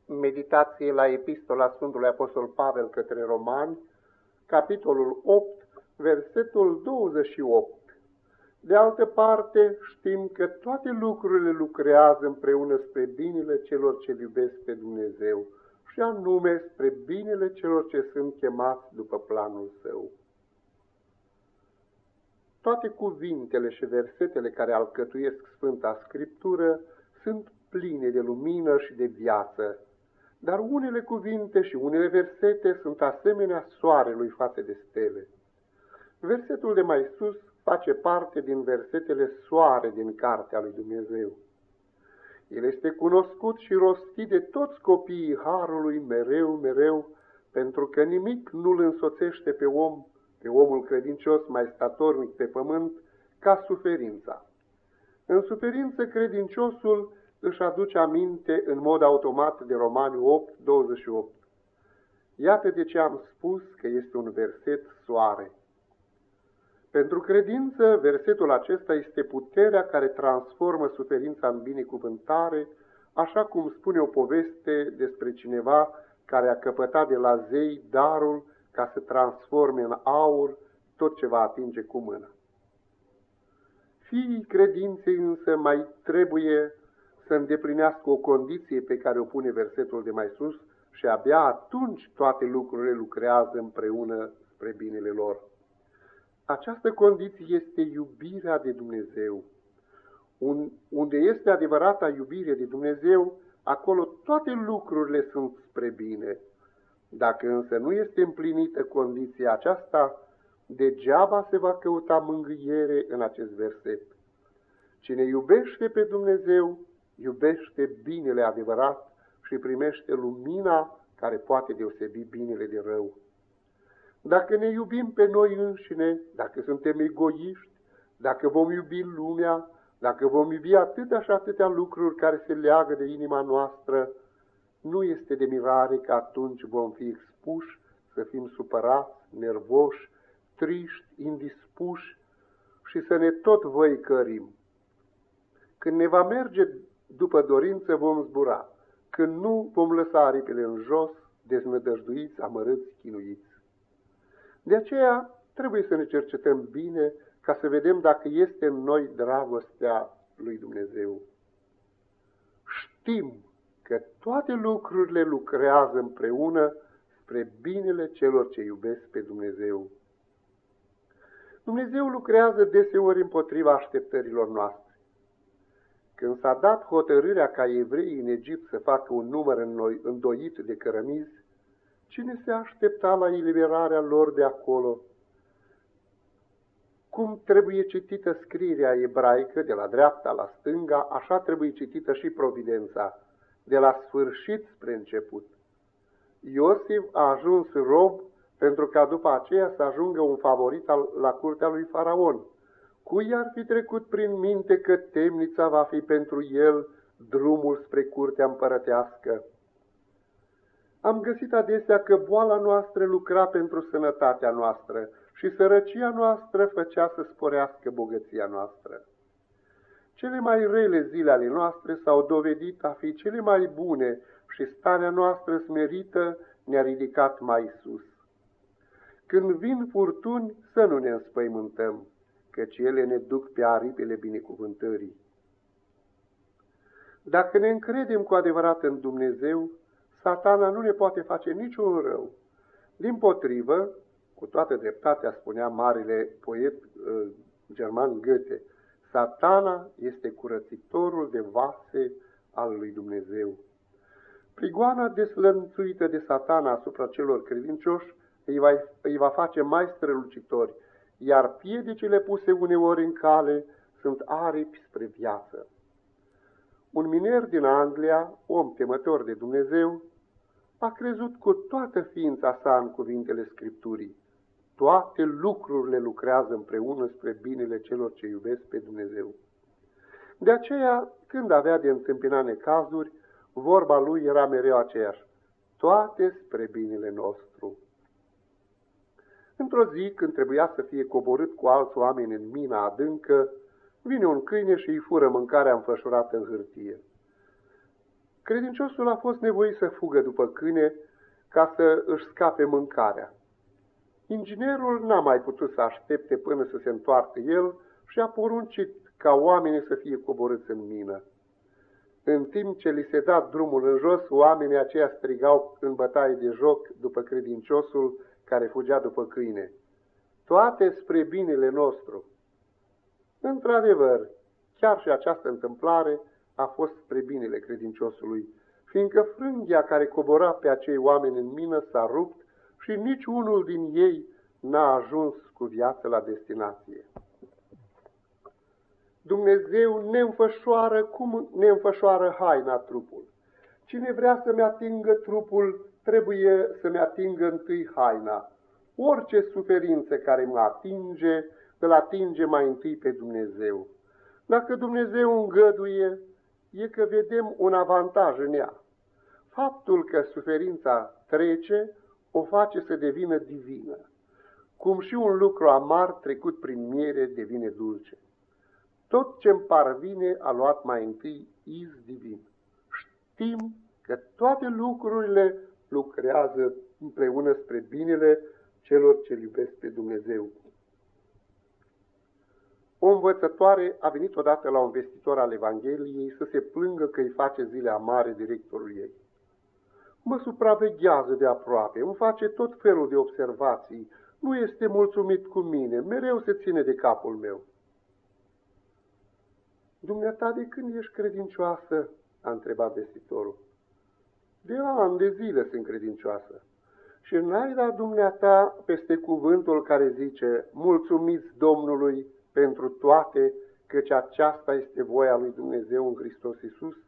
Meditație la Epistola Sfântului Apostol Pavel către Romani, capitolul 8, versetul 28. De altă parte, știm că toate lucrurile lucrează împreună spre binele celor ce iubesc pe Dumnezeu, și anume spre binele celor ce sunt chemați după planul Său. Toate cuvintele și versetele care alcătuiesc Sfânta Scriptură sunt pline de lumină și de viață, dar unele cuvinte și unele versete sunt asemenea soarelui față de stele. Versetul de mai sus face parte din versetele soare din Cartea lui Dumnezeu. El este cunoscut și rostit de toți copiii Harului mereu, pentru că nimic nu-l însoțește pe omul credincios mai statornic pe pământ, ca suferința. În suferință credinciosul își aduce aminte în mod automat de Romani 8:28. Iată de ce am spus că este un verset soare. Pentru credință, versetul acesta este puterea care transformă suferința în binecuvântare, așa cum spune o poveste despre cineva care a căpătat de la zei darul ca să transforme în aur tot ce va atinge cu mâna. Fiii credinței însă mai trebuie să îndeplinească o condiție pe care o pune versetul de mai sus și abia atunci toate lucrurile lucrează împreună spre binele lor. Această condiție este iubirea de Dumnezeu. Unde este adevărata iubire de Dumnezeu, acolo toate lucrurile sunt spre bine. Dacă însă nu este împlinită condiția aceasta, degeaba se va căuta mângâiere în acest verset. Cine iubește pe Dumnezeu, iubește binele adevărat și primește lumina care poate deosebi binele de rău. Dacă ne iubim pe noi înșine, dacă suntem egoiști, dacă vom iubi lumea, dacă vom iubi atâtea și atâtea lucruri care se leagă de inima noastră, nu este de mirare că atunci vom fi expuși să fim supărați, nervoși, triști, indispuși și să ne tot văicărim. Când ne va merge după dorință, vom zbura. Când nu, vom lăsa aripile în jos, deznădăjduiți, amărâți, chinuiți. De aceea trebuie să ne cercetăm bine ca să vedem dacă este în noi dragostea lui Dumnezeu. Știm că toate lucrurile lucrează împreună spre binele celor ce iubesc pe Dumnezeu. Dumnezeu lucrează deseori împotriva așteptărilor noastre. Când s-a dat hotărârea ca evreii în Egipt să facă un număr îndoit de cărămizi, cine se aștepta la eliberarea lor de acolo? Cum trebuie citită scrierea ebraică de la dreapta la stânga, așa trebuie citită și providența, de la sfârșit spre început. Iosif a ajuns rob pentru ca după aceea să ajungă un favorit la curtea lui Faraon. Cui ar fi trecut prin minte că temnița va fi pentru el drumul spre curtea împărătească? Am găsit adesea că boala noastră lucra pentru sănătatea noastră și sărăcia noastră făcea să sporească bogăția noastră. Cele mai rele zile ale noastre s-au dovedit a fi cele mai bune și starea noastră smerită ne-a ridicat mai sus. Când vin furtuni, să nu ne înspăimântăm, căci ele ne duc pe aripile binecuvântării. Dacă ne încredem cu adevărat în Dumnezeu, Satana nu ne poate face niciun rău. Dimpotrivă, cu toată dreptatea spunea marele poet german Goethe, Satana este curățitorul de vase al lui Dumnezeu. Prigoana deslănțuită de Satana asupra celor credincioși îi va face mai strălucitori, iar piedicile puse uneori în cale sunt aripi spre viață. Un miner din Anglia, om temător de Dumnezeu, a crezut cu toată ființa sa în cuvintele Scripturii. Toate lucrurile lucrează împreună spre binele celor ce iubesc pe Dumnezeu. De aceea, când avea de întâmpina necazuri, vorba lui era mereu aceeași: toate spre binele nostru. Într-o zi, când trebuia să fie coborât cu alți oameni în mina adâncă, vine un câine și îi fură mâncarea înfășurată în hârtie. Credinciosul a fost nevoit să fugă după câine ca să își scape mâncarea. Inginerul n-a mai putut să aștepte până să se întoarcă el și a poruncit ca oamenii să fie coborâți în mină. În timp ce li se da drumul în jos, oamenii aceia strigau în bătaie de joc după credinciosul care fugea după câine. Toate spre binele nostru. Într-adevăr, chiar și această întâmplare a fost spre binele credinciosului, fiindcă frânghia care cobora pe acei oameni în mină s-a rupt și nici unul din ei n-a ajuns cu viață la destinație. Dumnezeu ne înfășoară cum ne înfășoară haina trupul. Cine vrea să-mi atingă trupul, trebuie să-mi atingă întâi haina. Orice suferință care mă atinge, îl atinge mai întâi pe Dumnezeu. Dacă Dumnezeu îngăduie, e că vedem un avantaj în ea. Faptul că suferința trece o face să devină divină, cum și un lucru amar trecut prin miere devine dulce. Tot ce-mi parvine a luat mai întâi iz divin. Știm că toate lucrurile lucrează împreună spre binele celor ce iubesc pe Dumnezeu. O învățătoare a venit odată la un vestitor al Evangheliei să se plângă că îi face zile amare directorul ei. Mă supraveghează de aproape, îmi face tot felul de observații, nu este mulțumit cu mine, mereu se ține de capul meu. Dumneata, de când ești credincioasă? A întrebat vestitorul. De ani de zile sunt credincioasă. Și n-ai dat dumneata peste cuvântul care zice, mulțumiți Domnului pentru toate, căci aceasta este voia lui Dumnezeu în Hristos Iisus?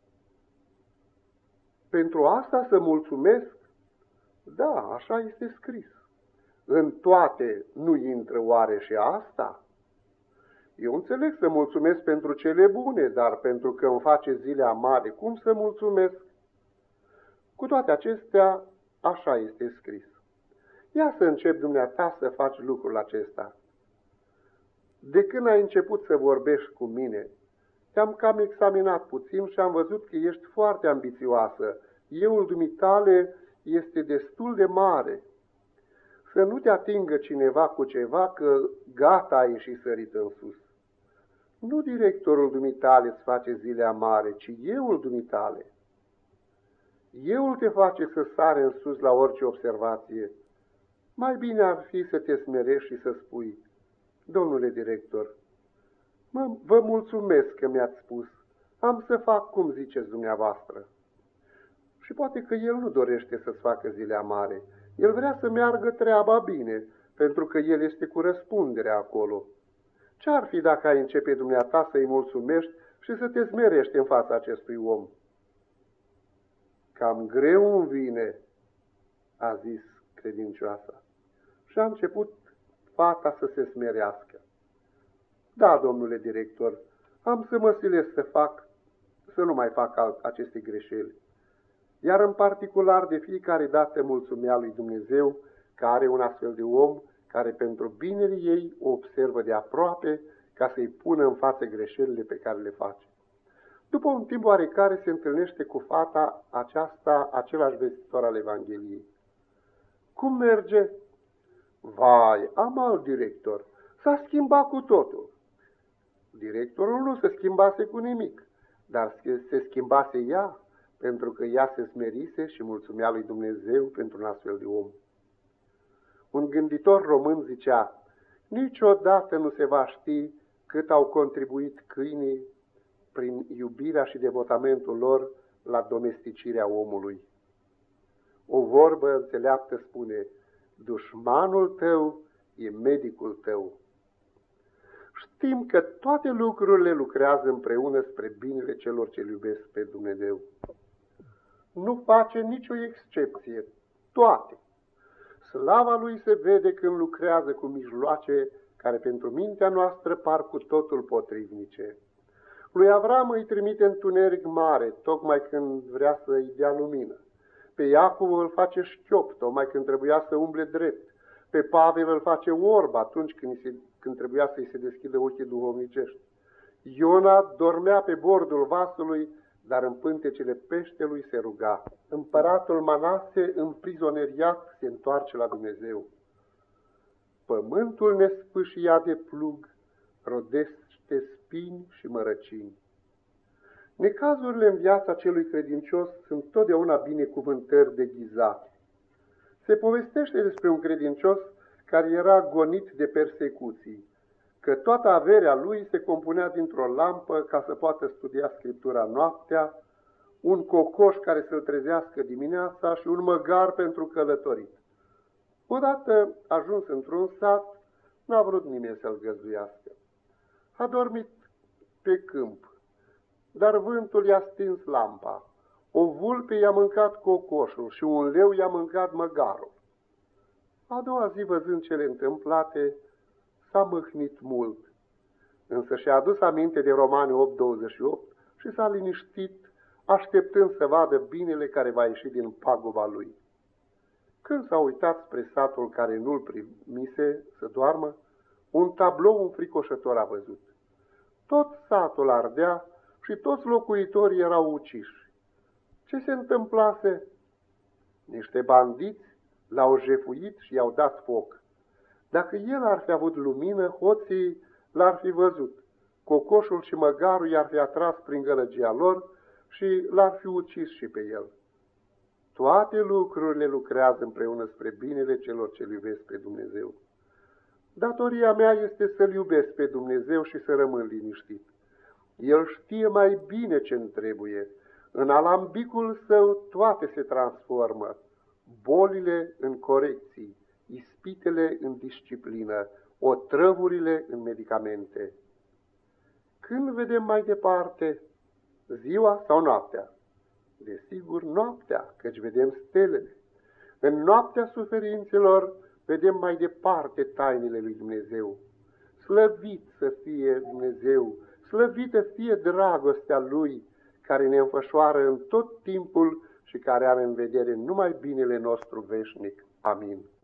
Pentru asta să mulțumesc? Da, așa este scris. În toate nu intră oare și asta? Eu înțeleg să mulțumesc pentru cele bune, dar pentru că îmi face zile amare, cum să mulțumesc? Cu toate acestea, așa este scris. Ia să încep dumneata să faci lucrul acesta. De când ai început să vorbești cu mine, te-am cam examinat puțin și am văzut că ești foarte ambițioasă. Euul dumitale este destul de mare. Să nu te atingă cineva cu ceva, că gata ai ieșit sărit în sus. Nu directorul dumitale îți face zile amare, ci euul dumitale. Euul te face să sare în sus la orice observație. Mai bine ar fi să te smerești și să spui, domnule director, vă mulțumesc că mi-ați spus, am să fac cum ziceți dumneavoastră. Și poate că el nu dorește să-ți facă zile amare, el vrea să meargă treaba bine, pentru că el este cu răspunderea acolo. Ce-ar fi dacă ai începe dumneata să-i mulțumești și să te smerești în fața acestui om? Cam greu îmi vine, a zis credincioasa. Și a început fata să se smerească. Da, domnule director, am să mă silesc să nu mai fac aceste greșeli. Iar în particular de fiecare dată mulțumea lui Dumnezeu că are un astfel de om care pentru binele ei o observă de aproape ca să-i pună în față greșelile pe care le face. După un timp oarecare se întâlnește cu fata aceasta, același vestitor al Evangheliei. Cum merge? Vai, am alt director. S-a schimbat cu totul. Directorul nu se schimbase cu nimic, dar se schimbase ea, pentru că ea se smerise și mulțumea lui Dumnezeu pentru un astfel de om. Un gânditor român zicea, niciodată nu se va ști cât au contribuit câinii prin iubirea și devotamentul lor la domesticirea omului. O vorbă înțeleaptă spune, dușmanul tău e medicul tău. Știm că toate lucrurile lucrează împreună spre binele celor ce iubesc pe Dumnezeu. Nu face nicio excepție, toate. Slava lui se vede când lucrează cu mijloace care pentru mintea noastră par cu totul potrivnice. Lui Avram îi trimite întuneric mare, tocmai când vrea să-i dea lumină. Pe Iacov îl face șchiop, tocmai când trebuia să umble drept. Pe Pavel îl face orb atunci când trebuia să-i se deschidă ochii duhovnicești. Iona dormea pe bordul vasului, dar în pântecele peștelui se ruga. Împăratul Manase, în prizonieriat, se întoarce la Dumnezeu. Pământul nespâșiat de plug rodește spini și mărăcini. Necazurile în viața celui credincios sunt totdeauna binecuvântări deghizate. Se povestește despre un credincios care era gonit de persecuții, că toată averea lui se compunea dintr-o lampă ca să poată studia Scriptura noaptea, un cocoș care să-l trezească dimineața și un măgar pentru călătorit. Odată ajuns într-un sat, n-a vrut nimeni să-l găzduiască. A dormit pe câmp, dar vântul i-a stins lampa. O vulpe i-a mâncat cocoșul și un leu i-a mâncat măgarul. A doua zi, văzând cele întâmplate, s-a mâhnit mult, însă și-a adus aminte de Romani 8:28 și s-a liniștit, așteptând să vadă binele care va ieși din paguba lui. Când s-a uitat spre satul care nu-l primise să doarmă, un tablou înfricoșător a văzut. Tot satul ardea și toți locuitorii erau uciși. Ce se întâmplase? Niște bandiți l-au jefuit și i-au dat foc. Dacă el ar fi avut lumină, hoții l-ar fi văzut. Cocoșul și măgarul i-ar fi atras prin gălăgia lor și l-ar fi ucis și pe el. Toate lucrurile lucrează împreună spre binele celor ce-L iubesc pe Dumnezeu. Datoria mea este să-L iubesc pe Dumnezeu și să rămân liniștit. El știe mai bine ce-mi trebuie. În alambicul său toate se transformă. Bolile în corecții, ispitele în disciplină, otrăvurile în medicamente. Când vedem mai departe, ziua sau noaptea? Desigur, noaptea, căci vedem stelele. În noaptea suferințelor vedem mai departe tainele lui Dumnezeu. Slăvit să fie Dumnezeu, slăvită fie dragostea Lui, care ne înfășoară în tot timpul și care are în vedere numai binele nostru veșnic. Amin.